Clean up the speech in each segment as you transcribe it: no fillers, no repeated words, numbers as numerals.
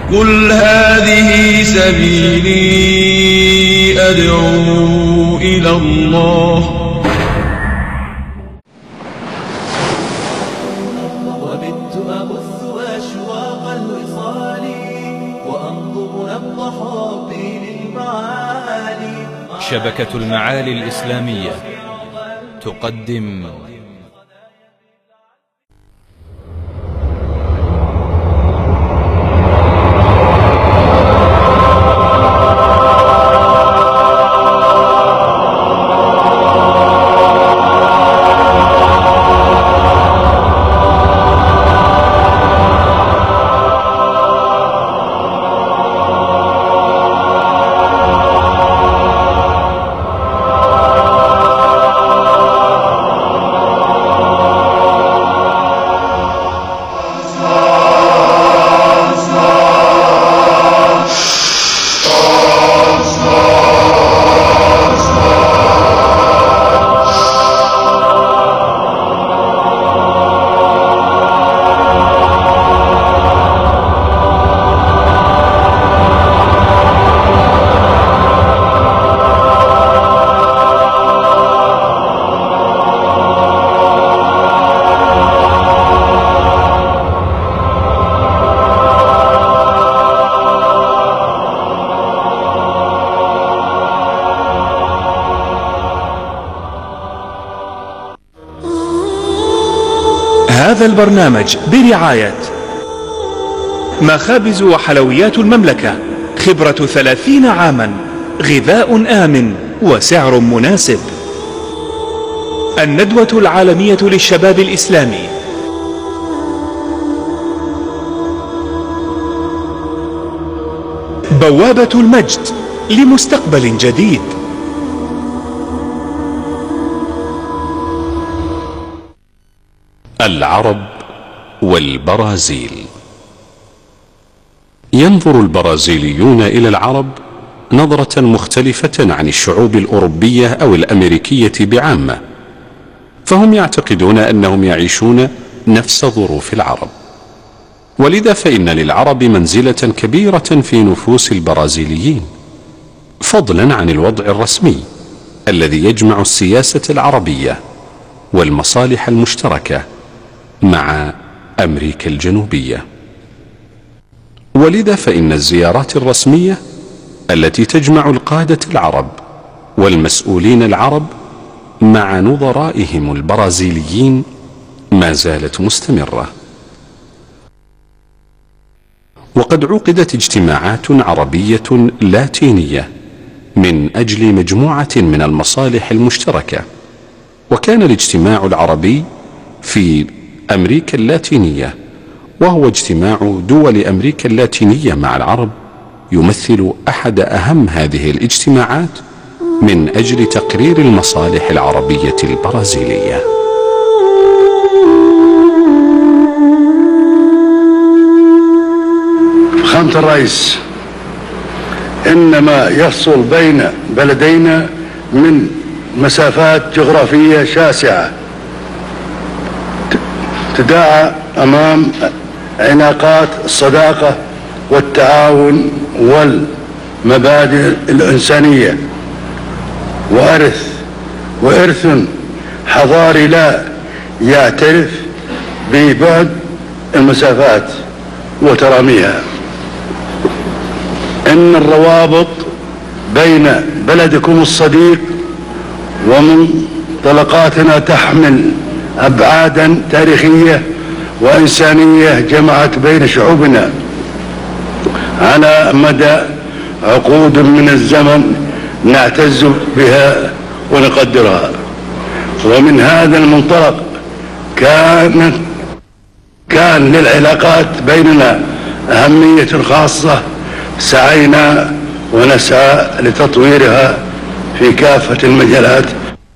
قل هذه سبيلي أدعو إلى الله. وبت أبث أشواق الوصال وأنظر نبض حبي للمعالي. شبكة المعالي الإسلامية تقدم هذا البرنامج برعاية مخابز وحلويات المملكة، خبرة 30 عاما، غذاء آمن وسعر مناسب. الندوة العالمية للشباب الإسلامي، بوابة المجد لمستقبل جديد. العرب والبرازيل. ينظر البرازيليون إلى العرب نظرة مختلفة عن الشعوب الأوروبية أو الأمريكية بعامة، فهم يعتقدون أنهم يعيشون نفس ظروف العرب، ولذا فإن للعرب منزلة كبيرة في نفوس البرازيليين، فضلا عن الوضع الرسمي الذي يجمع السياسة العربية والمصالح المشتركة مع أمريكا الجنوبية. ولذا فإن الزيارات الرسمية التي تجمع القادة العرب والمسؤولين العرب مع نظرائهم البرازيليين ما زالت مستمرة. وقد عقدت اجتماعات عربية لاتينية من أجل مجموعة من المصالح المشتركة، وكان الاجتماع العربي في أمريكا اللاتينية، وهو اجتماع دول أمريكا اللاتينية مع العرب، يمثل أحد أهم هذه الاجتماعات من أجل تقرير المصالح العربية البرازيلية. فخامة الرئيس، إنما يفصل بين بلدينا من مسافات جغرافية شاسعة تداعى أمام عناقات الصداقة والتعاون والمبادئ الإنسانية، وإرث حضاري لا يعترف ببعد المسافات وتراميها. إن الروابط بين بلدكم الصديق ومنطلقاتنا تحمل أبعادا تاريخية وإنسانية جمعت بين شعوبنا على مدى عقود من الزمن، نعتز بها ونقدرها. ومن هذا المنطلق كان للعلاقات بيننا أهمية خاصة، سعينا ونسعى لتطويرها في كافة المجالات،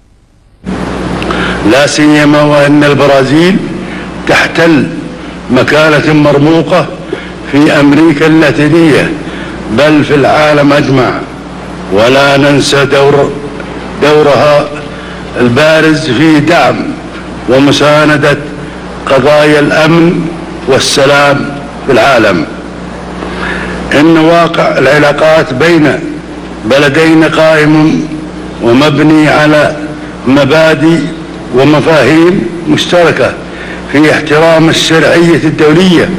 لا سيما وأن البرازيل تحتل مكانة مرموقة في أمريكا اللاتينية بل في العالم أجمع، ولا ننسى دورها البارز في دعم ومساندة قضايا الأمن والسلام في العالم. إن واقع العلاقات بين بلدين قائم ومبني على مبادئ ومفاهيم مشتركة في احترام الشرعية الدولية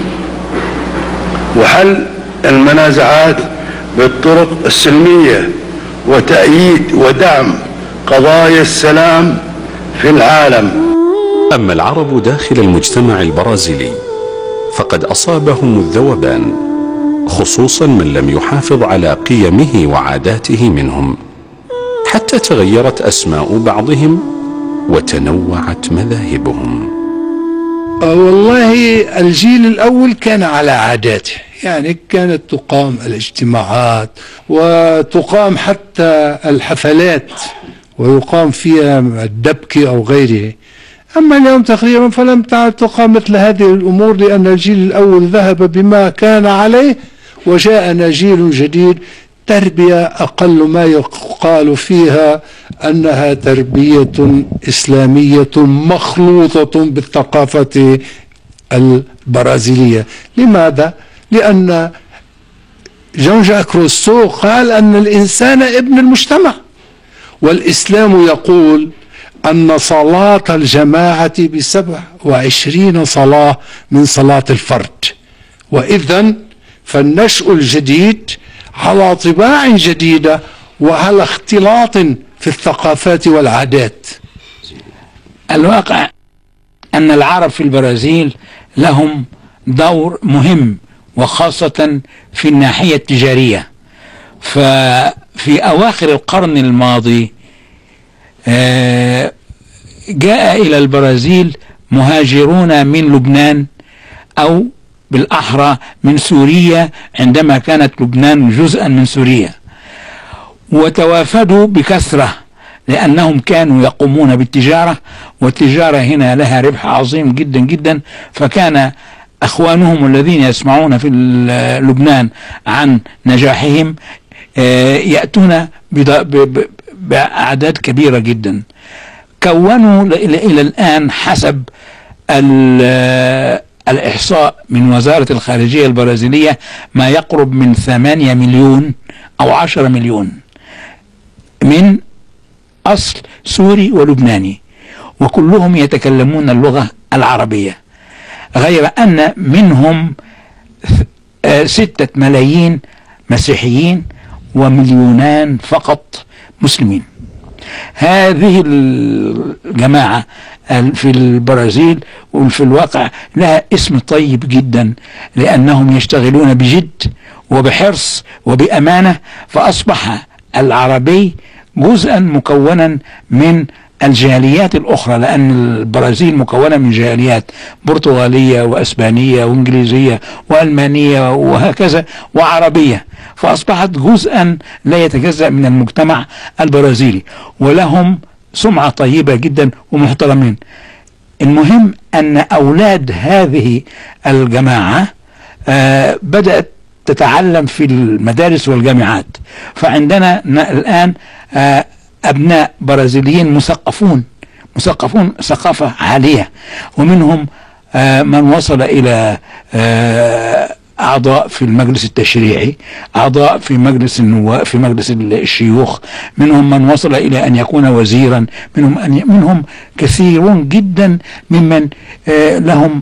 وحل المنازعات بالطرق السلمية وتأييد ودعم قضايا السلام في العالم. أما العرب داخل المجتمع البرازيلي فقد أصابهم الذوبان، خصوصا من لم يحافظ على قيمه وعاداته منهم، حتى تغيرت أسماء بعضهم وتنوعت مذاهبهم. والله الجيل الأول كان على عاداته، يعني كانت تقام الاجتماعات وتقام حتى الحفلات ويقام فيها الدبكة أو غيره. أما اليوم تقريبا فلم تعد تقام مثل هذه الأمور، لأن الجيل الأول ذهب بما كان عليه وجاءنا جيل جديد، تربية أقل ما يقال فيها أنها تربية إسلامية مخلوطة بالثقافة البرازيلية. لماذا؟ لأن جون جاك روسو قال أن الإنسان ابن المجتمع، والإسلام يقول أن صلاة الجماعة ب27 صلاة من صلاة الفرد. وإذن فالنشء الجديد على طباع جديدة وعلى اختلاط في الثقافات والعادات. الواقع أن العرب في البرازيل لهم دور مهم، وخاصة في الناحية التجارية. ففي أواخر القرن الماضي جاء إلى البرازيل مهاجرون من لبنان، أو بالأحرى من سوريا عندما كانت لبنان جزءا من سوريا، وتوافدوا بكثرة لأنهم كانوا يقومون بالتجارة، والتجارة هنا لها ربح عظيم جدا جدا. فكان أخوانهم الذين يسمعون في لبنان عن نجاحهم يأتون بأعداد كبيرة جدا. كونوا إلى الآن حسب الإحصاء من وزارة الخارجية البرازيلية ما يقرب من 8 مليون أو 10 مليون من أصل سوري ولبناني، وكلهم يتكلمون اللغة العربية، غير أن منهم 6 ملايين مسيحيين و2 فقط مسلمين. هذه الجماعة في البرازيل وفي الواقع لها اسم طيب جدا، لأنهم يشتغلون بجد وبحرص وبأمانة، فأصبح العربي جزءا مكونا من الجاليات الأخرى، لأن البرازيل مكونة من جاليات برتغالية وأسبانية وإنجليزية وألمانية وهكذا وعربية، فأصبحت جزءا لا يتجزأ من المجتمع البرازيلي، ولهم سمعة طيبة جدا ومحترمين. المهم أن أولاد هذه الجماعة بدأت تتعلم في المدارس والجامعات، فعندنا الآن أبناء برازيليين مثقفون ثقافة عالية، ومنهم من وصل إلى أعضاء في المجلس التشريعي، أعضاء في مجلس النواب، في مجلس الشيوخ، منهم من وصل إلى أن يكون وزيرا، منهم كثيرون جدا ممن لهم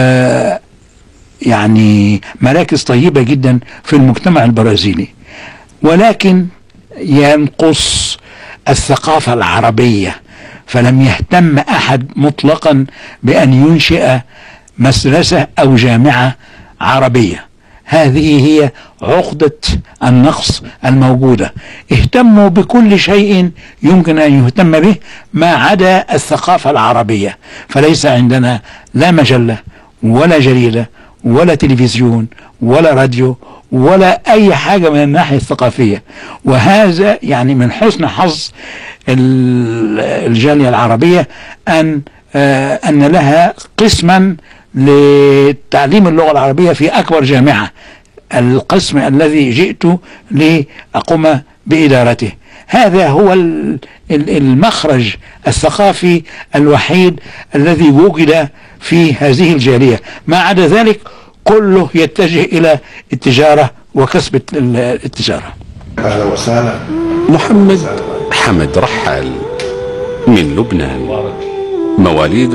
يعني مراكز طيبة جدا في المجتمع البرازيلي. ولكن ينقص الثقافة العربية، فلم يهتم أحد مطلقا بأن ينشئ مدرسة أو جامعة عربية. هذه هي عقدة النقص الموجودة. اهتموا بكل شيء يمكن أن يهتم به ما عدا الثقافة العربية، فليس عندنا لا مجلة ولا جريدة ولا تلفزيون ولا راديو ولا أي حاجة من الناحية الثقافية. وهذا يعني من حسن حظ الجالية العربية أن لها قسما لتعليم اللغة العربية في أكبر جامعة، القسم الذي جئت لأقوم بإدارته. هذا هو المخرج الثقافي الوحيد الذي وجد في هذه الجالية، ما عدا ذلك كله يتجه إلى التجارة وكسب التجارة. أهلا وسهلا. محمد حمد رحال من لبنان، مواليد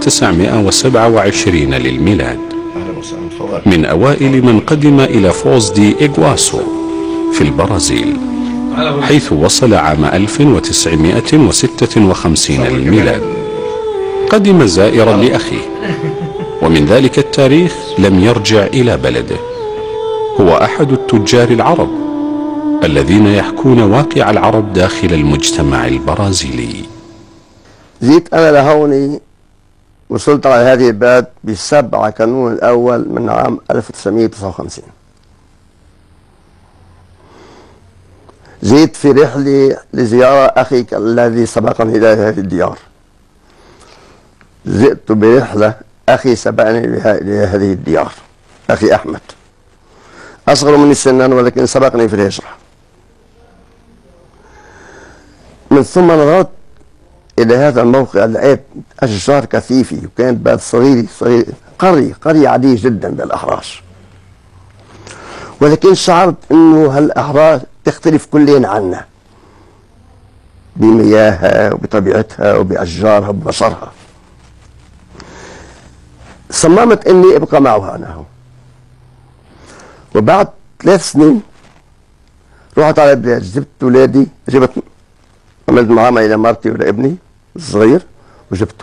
1927 للميلاد، من أوائل من قدم إلى فوز دي إغواسو في البرازيل، حيث وصل عام 1956 للميلاد. قدم زائرا لأخيه، ومن ذلك التاريخ لم يرجع إلى بلده. هو أحد التجار العرب الذين يحكون واقع العرب داخل المجتمع البرازيلي. جيت أنا لهوني، وصلت على هذه البلد ب7 كانون الأول من عام 1959. جيت في رحلة لزيارة أخي الذي سبقني إلى هذه الديار. جئت برحلة، أخي سبقني إلى هذه الديار، أخي أحمد أصغر مني سنا ولكن سبقني في الهجرة. من ثم نظرت إلى هذا الموقع، لقيت أشجار كثيفة، وكانت بلد صغيرة قرية عادية جدا بالأحراش، ولكن شعرت إنه هالأحراش تختلف كلين عنا بمياهها وبطبيعتها وبأشجارها وببشرها. صممت إني أبقى معها أنا هون. وبعد 3 سنين رحت على البلاد، جبت أولادي، عملت معاملة إلى مرتي ولابني الصغير وجبته.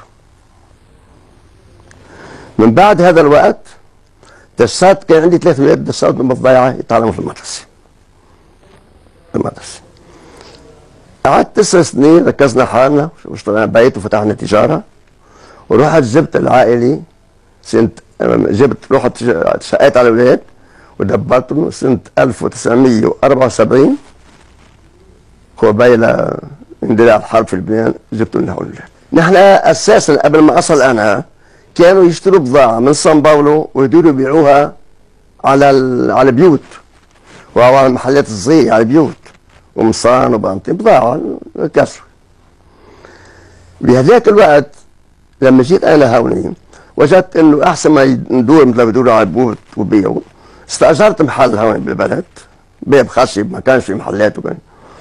من بعد هذا الوقت دسات، كان عندي 3 أولاد دسات بالضيعة يتعلموا في المدرسة. قعدت 9 سنين ركزنا حالنا واشتغلنا بيت وفتحنا تجارة، ورحت جبت العائلة رحت شقيت على الأولاد ودبرتهم سنة 1974 قبيل اندلاع الحرب في لبنان. جبتهم لهون الأولاد. نحن أساسا قبل ما أصل أنا كانوا يشتروا بضاعة من سان باولو ويدوروا يبيعوها على بيوت وعلى المحلات الصغيرة، على بيوت ومصان وبنطين، بضاعة كسر. بهذاك الوقت لما جيت أنا لهوني وجدت إنه أحسن ما ندور مثل ما بيدوروا على بيوت وبيعوا، استأجرت محل هون بالبلد، باب خشب، ما كانش في محلات وكان،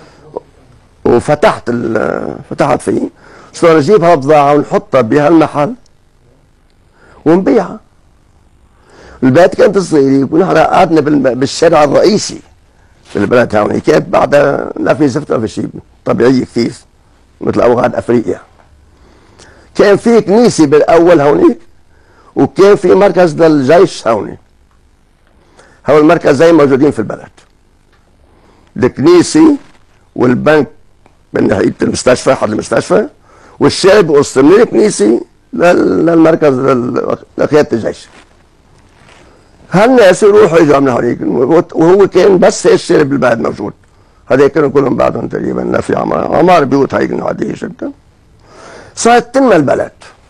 وفتحت فيه، صرنا نجيب هالبضاعة ونحطها بهالمحل ونبيعها. البلد كانت صغيرة، ونحن قعدنا بالشارع الرئيسي في البلد هون، كانت بعدها لا في زفت ولا في شيء، طبيعية كثير مثل أوغاد أفريقيا. كان في كنيسة بالأول هونيك، وكان في مركز للجيش هوني. هول المركزين موجودين في البلد، الكنيسة والبنك من ناحية المستشفى، حد المستشفى، والشارع بقص من الكنيسة للمركز لقيادة الجيش. هالناس يروحوا يجوا من هونيك، وهو كان بس هي الشارع بالبلد موجود. هذول كانوا كلهم بعدهم تقريبا لا في عمار بيوت هيك عادية جدا. صارت تم البلد،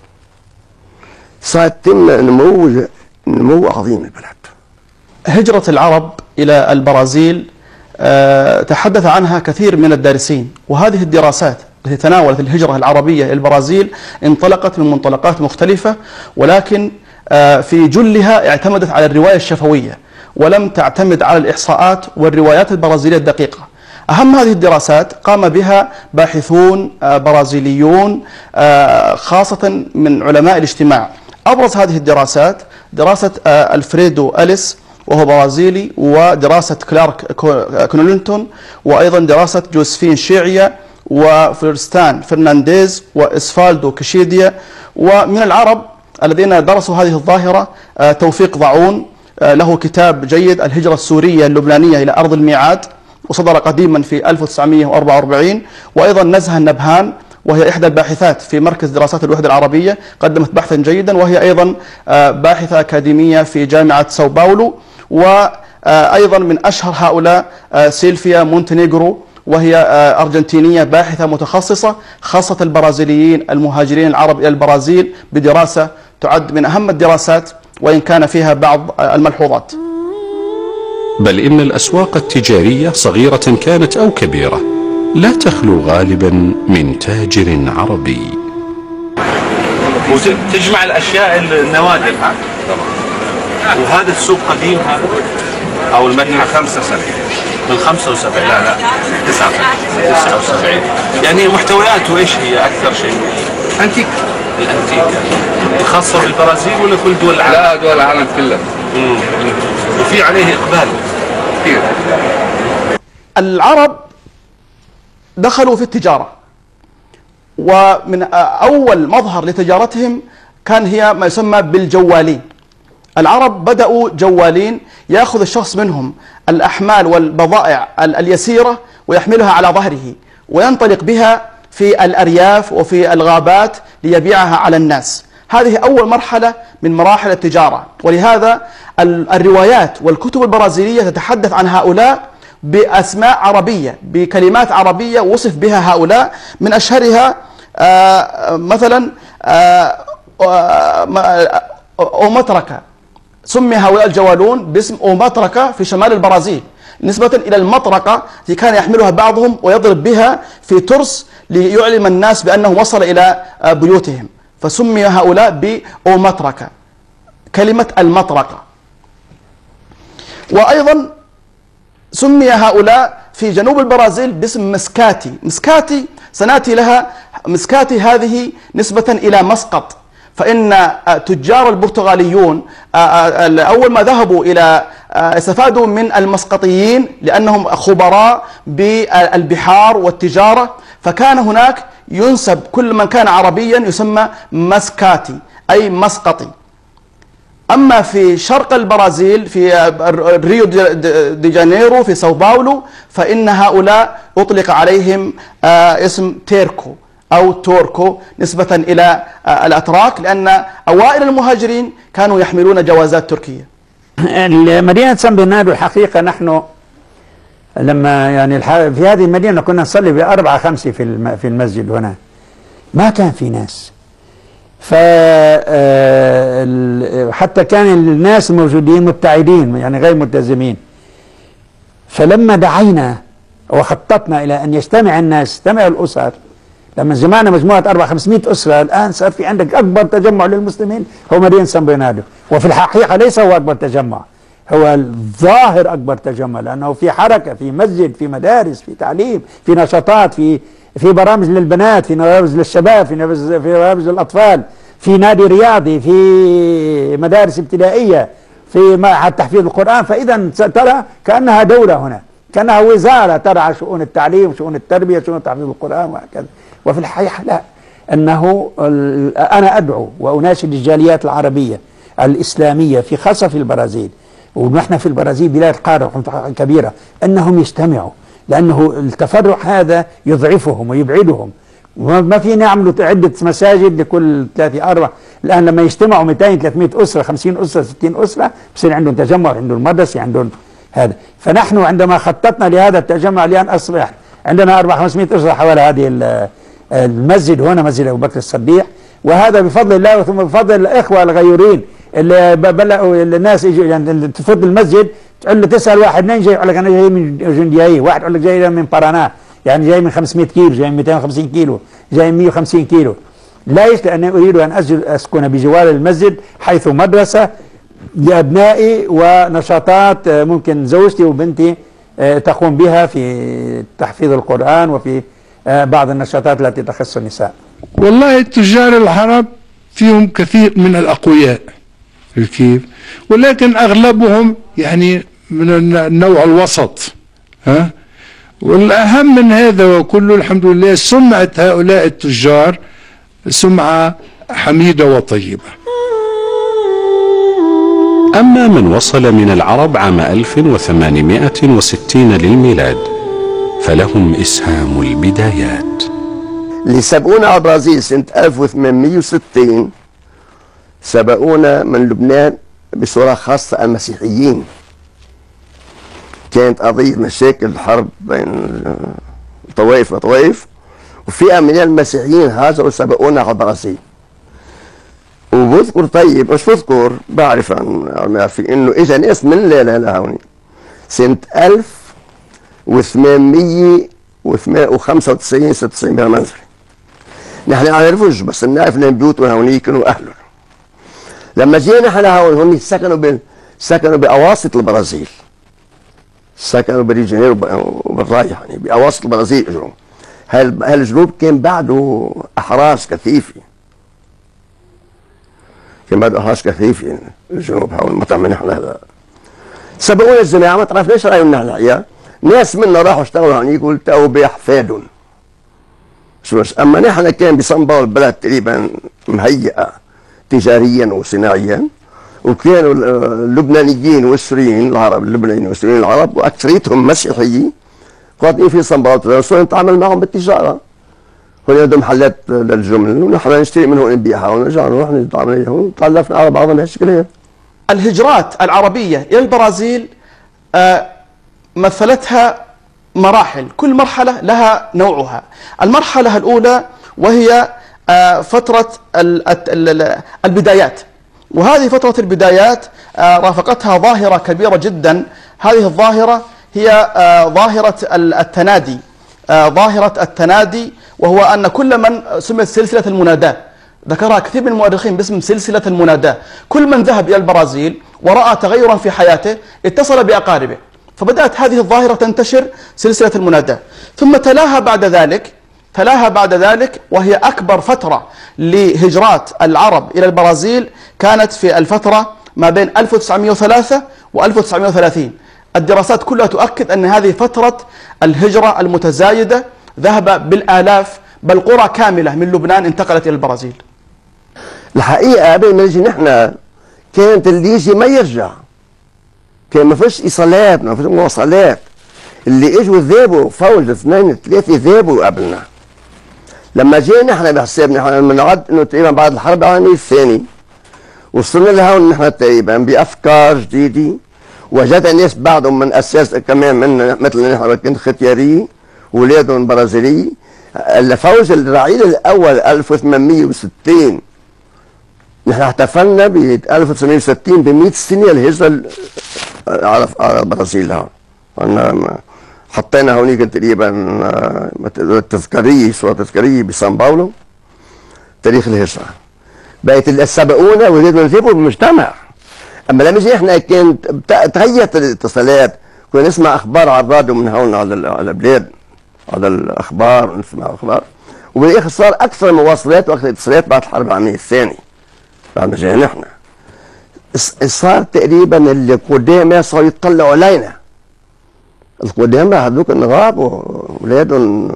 صارت تم نمو عظيم البلد. هجرة العرب إلى البرازيل تحدث عنها كثير من الدارسين، وهذه الدراسات التي تناولت الهجرة العربية إلى البرازيل انطلقت من منطلقات مختلفة، ولكن في جلها اعتمدت على الرواية الشفوية ولم تعتمد على الإحصاءات والروايات البرازيلية الدقيقة. أهم هذه الدراسات قام بها باحثون برازيليون خاصة من علماء الاجتماع. أبرز هذه الدراسات دراسة ألفريدو أليس وهو برازيلي، ودراسة كلارك كونولنتون، وأيضا دراسة جوزفين شيعية وفلورستان فرنانديز وإسفالدو كشيديا. ومن العرب الذين درسوا هذه الظاهرة توفيق ضعون، له كتاب جيد الهجرة السورية اللبنانية إلى أرض الميعاد، وصدر قديما في 1944. وأيضا نزهة النبهان، وهي إحدى الباحثات في مركز دراسات الوحدة العربية، قدمت بحثا جيدا، وهي أيضا باحثة أكاديمية في جامعة ساو باولو. وأيضا من أشهر هؤلاء سيلفيا مونتينيغرو، وهي أرجنتينية باحثة متخصصة خاصة البرازيليين المهاجرين العرب إلى البرازيل، بدراسة تعد من أهم الدراسات وإن كان فيها بعض الملحوظات. بل إن الأسواق التجارية صغيرة كانت أو كبيرة لا تخلو غالبا من تاجر عربي. وتجمع الأشياء النوادر، وهذا السوق قديم، هذا أو المدينة 5 سنة من 75 لا 79 يعني محتوياته ايش هي اكثر شيء؟ أنتيك الانتيك خاصة بالبرازيل ولا كل دول العالم؟ لا دول العالم كلها. وفي عليه اقبال كثير. العرب دخلوا في التجارة، ومن أول مظهر لتجارتهم كان هي ما يسمى بالجوالين. العرب بدأوا جوالين، يأخذ الشخص منهم الأحمال والبضائع اليسيرة ويحملها على ظهره وينطلق بها في الأرياف وفي الغابات ليبيعها على الناس. هذه أول مرحلة من مراحل التجارة، ولهذا الروايات والكتب البرازيلية تتحدث عن هؤلاء بأسماء عربية، بكلمات عربية وصف بها هؤلاء، من أشهرها مثلا أومتركا. سمي هؤلاء الجوالون باسم أومتركا في شمال البرازيل نسبة إلى المطرقة التي كان يحملها بعضهم ويضرب بها في ترس ليعلم الناس بأنه وصل إلى بيوتهم، فسمي هؤلاء بأومتركا، كلمة المطرقة. وأيضا سمي هؤلاء في جنوب البرازيل باسم مسكاتي. مسكاتي سنأتي لها. مسكاتي هذه نسبة إلى مسقط، فإن تجار البرتغاليون أول ما ذهبوا إلى استفادوا من المسقطيين لأنهم خبراء بالبحار والتجارة، فكان هناك ينسب كل من كان عربيا يسمى مسكاتي أي مسقطي. أما في شرق البرازيل في ريو دي جانيرو في ساو باولو فإن هؤلاء أطلق عليهم اسم تيركو أو توركو نسبة إلى الأتراك، لأن أوائل المهاجرين كانوا يحملون جوازات تركية. مدينة سان برناردو الحقيقة نحن لما يعني في هذه المدينة كنا نصلي ب4 5 في المسجد هنا، ما كان في ناس، حتى كان الناس الموجودين مبتعدين يعني غير ملتزمين. فلما دعينا وخططنا إلى أن يجتمع الناس، اجتمع الأسر، لما جمعنا مجموعة 400-500 أسرة، الآن صار في عندك أكبر تجمع للمسلمين هو مدينة سان برناردو. وفي الحقيقة ليس هو أكبر تجمع، هو الظاهر أكبر تجمع، لأنه في حركة، في مسجد، في مدارس، في تعليم، في نشاطات، في برامج للبنات، في برامج للشباب، في برامج للأطفال، في نادي رياضي، في مدارس ابتدائية، في معهد تحفيظ القرآن. فإذا ترى كأنها دولة هنا، كأنها وزارة ترعى شؤون التعليم، شؤون التربية، شؤون تحفيظ القرآن وهكذا. وفي الحقيقة لا، أنه أنا أدعو وأناشد الجاليات العربية الإسلامية في خاصة في البرازيل، ونحن في البرازيل بلاد قارة كبيرة، أنهم يجتمعوا، لأنه التفرق هذا يضعفهم ويبعدهم. ما في نعملوا عدة مساجد لكل 3-4. الآن لما يجتمعوا 200-300 أسرة، 50 أسرة، 60 أسرة، بصير عندهم تجمع، عندهم مدرسة، عندهم هذا. فنحن عندما خططنا لهذا التجمع الآن أصبح عندنا 400-500 أسرة حول هذه المسجد هنا، مسجد أبو بكر الصديق. وهذا بفضل الله وثم بفضل الإخوة الغيورين اللي بلغوا الناس يجوا، يعني تفض المسجد تقول له تسأل واحد منين جاي، يقول لك أنا جاي من جندياي، واحد يقول لك جاي من بارانا، يعني جاي من 500 كيلو، جاي من 250 كيلو، جاي من 150 كيلو. ليش؟ لأني أريد أن أسكن بجوار المسجد حيث مدرسة لأبنائي ونشاطات ممكن زوجتي وبنتي تقوم بها في تحفيظ القرآن وفي بعض النشاطات التي تخص النساء. والله التجار العرب فيهم كثير من الأقوياء كيف، ولكن أغلبهم يعني من النوع الوسط. والأهم من هذا وكله الحمد لله سمعة هؤلاء التجار سمعة حميدة وطيبة. أما من وصل من العرب عام 1860 للميلاد فلهم إسهام البدايات. اللي سبقونا على البرازيل سنة 1860 سبقونا من لبنان بصورة خاصة المسيحيين. كانت قضية مشاكل الحرب بين طوائف وطوائف، وفئة من المسيحيين هاجروا سبقونا على البرازيل. وبذكر طيب مش بذكر بعرف في انه اجى ناس من لا لهون سنة 1895 96 بالمنزل. نحن ما نعرفوش بس نعرف ان بيوتهم هونيك واهلهم. لما جينا نحن هون هم سكنوا باواسط البرازيل، سكنوا بريو جانيرو وبالرايح، يعني بأواسط البرازيل اجوا. هالجنوب كان بعده أحراش كثيفة، كان بعده أحراش كثيفة يعني الجنوب حول المطعم نحن هذا. سبقونا الجماعة ما تعرفناش رأيهم نحن الحقيقة، ناس منا راحوا اشتغلوا هونيك والتقوا بأحفادهم. شو بس أما نحن كان بسان باولو البلد تقريبا مهيئة تجاريا وصناعيا، وكانوا اللبنانيين والسوريين العرب، اللبنانيين والسوريين العرب واكثريتهم مسيحيين قاطعين في سان باولو، نتعامل معهم بالتجاره. هون عندهم محلات للجمل ونحن نشتري منهم نبيعها ونرجع نروح نتعامل معهم، تعلفنا على بعضنا بهالشكل هيك. الهجرات العربيه الى البرازيل مثلتها مراحل، كل مرحله لها نوعها. المرحله الاولى وهي فتره البدايات، وهذه فترة البدايات رافقتها ظاهرة كبيرة جدا. هذه الظاهرة هي ظاهرة التنادي، ظاهرة التنادي، وهو أن كل من سميت سلسلة المناداة، ذكرها كثير من المؤرخين باسم سلسلة المناداة. كل من ذهب إلى البرازيل ورأى تغيرا في حياته اتصل بأقاربه، فبدأت هذه الظاهرة تنتشر سلسلة المناداة. ثم تلاها بعد ذلك وهي أكبر فترة لهجرات العرب إلى البرازيل كانت في الفترة ما بين 1903 و 1930. الدراسات كلها تؤكد أن هذه فترة الهجرة المتزايدة، ذهب بالآلاف بل قرى كاملة من لبنان انتقلت إلى البرازيل. الحقيقة قبل ما نجي نحن كانت اللي يجي ما يرجع، كان ما فيش إيصالات، ما فيش مواصلات. اللي اجوا ذابوا فوج 2 3 ذابوا قبلنا. لما جينا نحن بحساب نحن بنعد انه تقريبا بعد الحرب العالميه الثانيه وصلنا لهون نحن تقريبا بافكار جديده، وجدنا ناس بعضهم من اساس كمان من مثل نحن كنت ختياريه واولادهم برازيليه. الفوز الرعيل الاول 1860 نحن احتفلنا ب 1960 ب 100 سنه الهجره على البرازيل. هون حطينا هونيك تقريبا تذكاريه، صوره تذكاريه بسان باولو تاريخ الهجره. بقت اللي سبقونا ولازم نجيبوا بالمجتمع. اما لما نجي احنا كانت تغيرت الاتصالات، كنا نسمع اخبار على الراديو من هون على البلاد، على الاخبار نسمع اخبار، وبالاخر صار اكثر مواصلات واكثر اتصالات بعد الحرب العالميه الثانيه. بعد ما جينا نحن صار تقريبا اللي قدامى صاروا يطلعوا علينا. القدامى هذوك النغاب واولادهم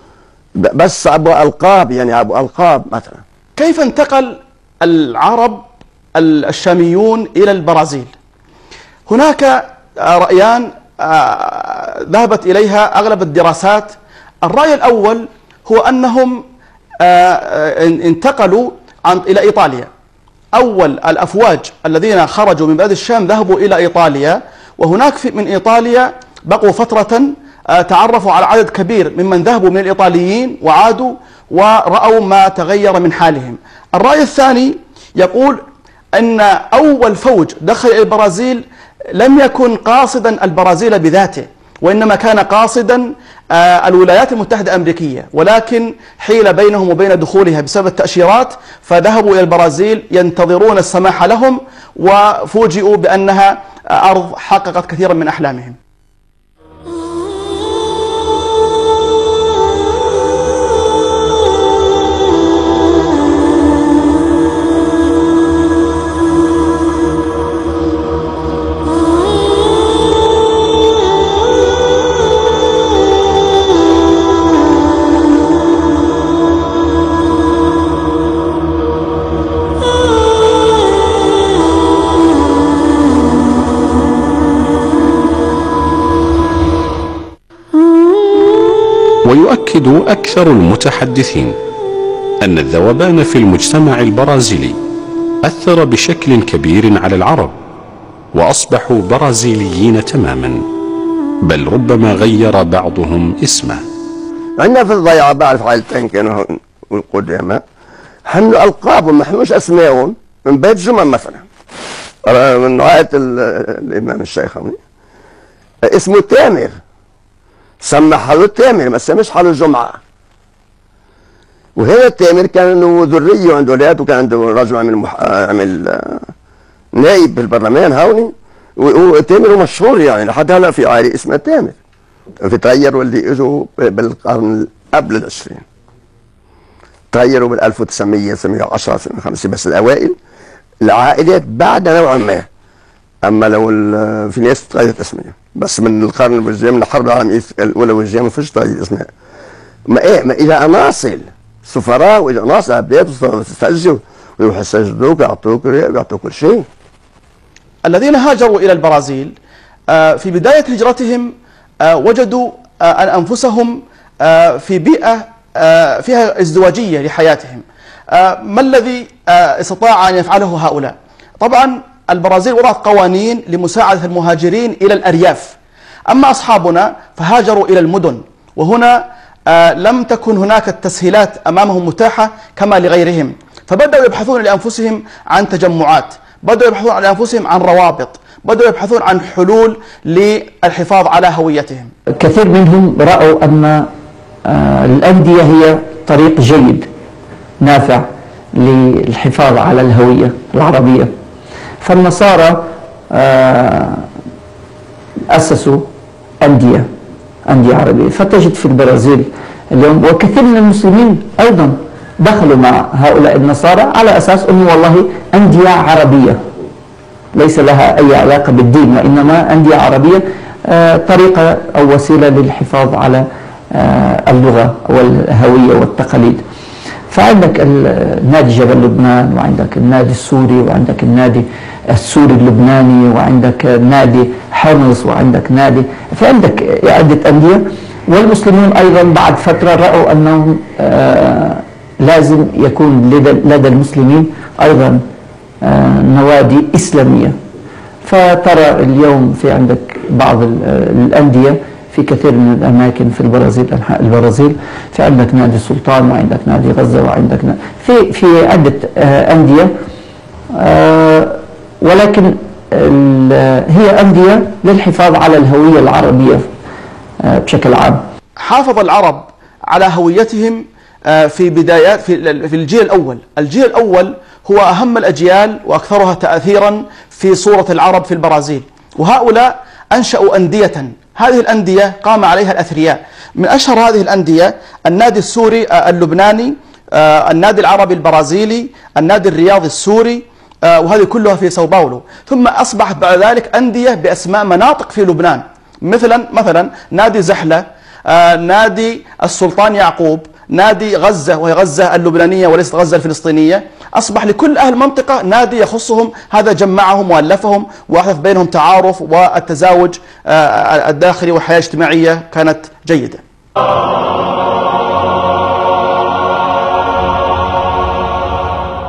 بس ابو القاب، يعني ابو القاب مثلا. كيف انتقل العرب الشاميون الى البرازيل؟ هناك رأيان ذهبت اليها اغلب الدراسات. الرأي الاول هو انهم انتقلوا الى ايطاليا. اول الافواج الذين خرجوا من بلاد الشام ذهبوا الى ايطاليا، وهناك من ايطاليا بقوا فترة تعرفوا على عدد كبير ممن ذهبوا من الإيطاليين وعادوا ورأوا ما تغير من حالهم. الرأي الثاني يقول أن أول فوج دخل إلى البرازيل لم يكن قاصدا البرازيل بذاته، وإنما كان قاصدا الولايات المتحدة الأمريكية، ولكن حيل بينهم وبين دخولها بسبب التأشيرات، فذهبوا إلى البرازيل ينتظرون السماح لهم، وفوجئوا بأنها أرض حققت كثيرا من أحلامهم. ويؤكد أكثر المتحدثين أن الذوبان في المجتمع البرازيلي أثر بشكل كبير على العرب، وأصبحوا برازيليين تماما، بل ربما غير بعضهم اسمه. عندنا في الضيعة بعرف عائلتين كانوا القدامى حملوا ألقابهم ما حملوش أسمائهم، من بيت جمعة مثلا من عائلة الإمام الشيخ اسمه تامر، سمى حاله تامر ما سماش حاله جمعة. وهذا التامر كان له ذرية وعنده أولاد، وكان عنده رجل عمل نائب بالبرلمان هوني وتامر مشهور يعني لحد هلا في عائله اسمها تامر. في تغيروا اللي اجوا بالقرن قبل العشرين، تغيروا بال 1910 1950، بس الاوائل العائلات بعدها نوعا ما. اما لو في ناس تغيرت اسمها بس من القرن والجاي من الحرب العالميه الاولى والجاي ما فيش تغير اسمها. ما اجى عناصر سفراء واجى عناصر عباد تستاجروا ويروحوا يستاجروك ويعطوك ويعطوك كل شيء. الذين هاجروا الى البرازيل في بدايه هجرتهم وجدوا انفسهم في بيئه فيها ازدواجيه لحياتهم. ما الذي استطاع ان يفعله هؤلاء؟ طبعا البرازيل وضعت قوانين لمساعده المهاجرين الى الارياف، اما اصحابنا فهاجروا الى المدن، وهنا لم تكن هناك التسهيلات امامهم متاحه كما لغيرهم، فبداوا يبحثون لانفسهم عن تجمعات، بداوا يبحثون لانفسهم عن روابط، بداوا يبحثون عن حلول للحفاظ على هويتهم. كثير منهم راوا ان الانديه هي طريق جيد نافع للحفاظ على الهويه العربيه، فالنصارى اسسوا انديه عربيه، فتجد في البرازيل اليوم وكثير من المسلمين ايضا دخلوا مع هؤلاء النصارى على اساس انه والله انديه عربيه ليس لها اي علاقه بالدين، وانما انديه عربيه طريقه او وسيله للحفاظ على اللغه والهويه والتقاليد. فعندك نادي جبل لبنان، وعندك النادي السوري، وعندك النادي السوري اللبناني، وعندك نادي حمص، وعندك نادي، فعندك عدة أندية. والمسلمون أيضا بعد فترة رأوا أنهم لازم يكون لدى المسلمين أيضا نوادي إسلامية. فترى اليوم في عندك بعض الأندية في كثير من الأماكن في البرازيل، أنحاء البرازيل، في عندك نادي السلطان، وعندك نادي غزة، وعندك في عدة أندية، ولكن هي أندية للحفاظ على الهوية العربية بشكل عام. حافظ العرب على هويتهم في بدايات في الجيل الأول. الجيل الأول هو أهم الأجيال وأكثرها تأثيرا في صورة العرب في البرازيل، وهؤلاء أنشأوا أندية. هذه الأندية قام عليها الأثرياء. من أشهر هذه الأندية النادي السوري اللبناني، النادي العربي البرازيلي، النادي الرياضي السوري، وهذه كلها في ساو باولو. ثم أصبحت بعد ذلك أندية بأسماء مناطق في لبنان، مثلا نادي زحلة، نادي السلطان يعقوب، نادي غزة وهي غزة اللبنانية وليست غزة الفلسطينية. أصبح لكل أهل منطقة نادي يخصهم، هذا جمعهم وألفهم وأحدث بينهم تعارف، والتزاوج الداخلي والحياة الاجتماعية كانت جيدة.